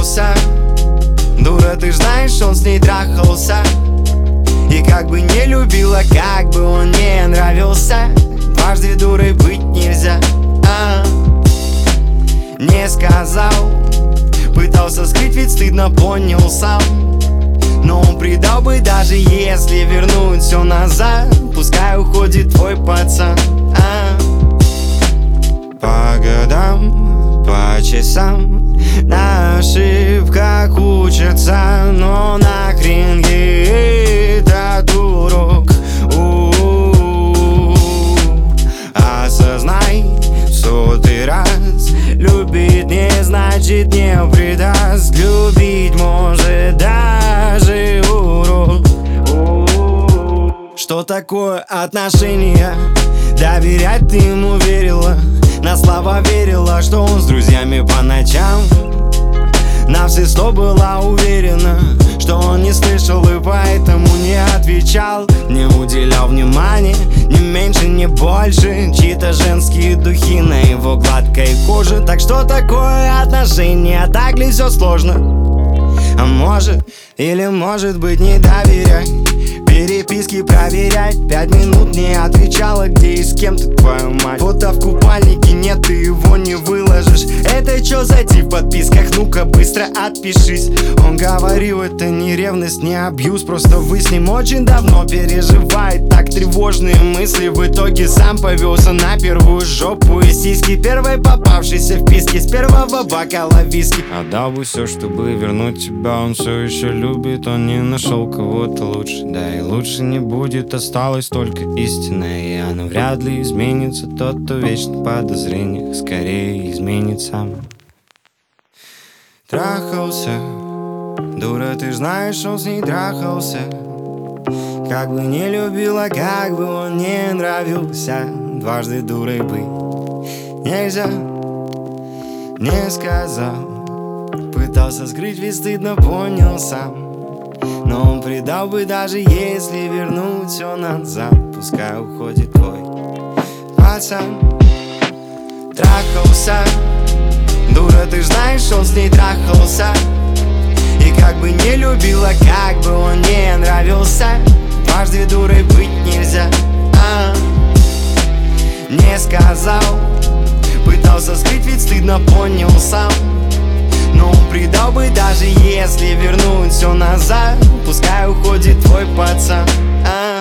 нравился. Дура, ты ж знаешь, он с ней трахался. И как бы не любила, как бы он не нравился, дважды дурой быть нельзя. Не сказал, пытался скрыть, ведь стыдно, понял сам. Но он предал бы, даже если вернуть все назад. Пускай уходит твой пацан. По годам, по часам на ошибках учатся, но нахрен ей этот урок. Осознай в 100-й раз, любить не значит не предаст. Любить может даже урок. Что такое отношения? Доверять ты ему верила, на слова верила, что он с друзьями по ночам. На все 100 была уверена, что он не слышал и поэтому не отвечал. Не уделял внимания, ни меньше, ни больше. Чьи-то женские духи на его гладкой коже. Так что такое отношения? Так ли все сложно? А может или может быть не доверять? Переписки проверять, 5 минут не отвечала, где и с кем ты, твою мать. Фото в купальнике нет, ты его не выложишь. Это чё за тип в подписках? Ну-ка быстро отпишись. Он говорил, это не ревность, не абьюз, просто вы с ним очень давно переживает. Так тревожные мысли, в итоге сам повелся на первую жопу и сиськи. Первой попавшейся в писке с первого бокала виски. Отдал бы все, чтобы вернуть тебя, он все еще любит. Он не нашел кого-то лучше, да и лучше не будет, осталось только истина. И она вряд ли изменится. Тот, кто вечно в подозрениях, скорее изменит сам. Трахался, дура, ты ж знаешь, он с ней трахался. Как бы не любила, как бы он не нравился, дважды дурой быть нельзя. Не сказал, пытался скрыть, ведь стыдно, понял сам. Но он предал бы, даже если вернуть все назад. Пускай уходит твой пацан. Трахался, дура, ты ж знаешь, он с ней трахался. И как бы не любила, как бы он не нравился, дважды дурой быть нельзя. Не сказал, пытался скрыть, ведь стыдно, понял сам. Но он предал бы, даже если вернуть все назад. Пускай уходит твой пацан.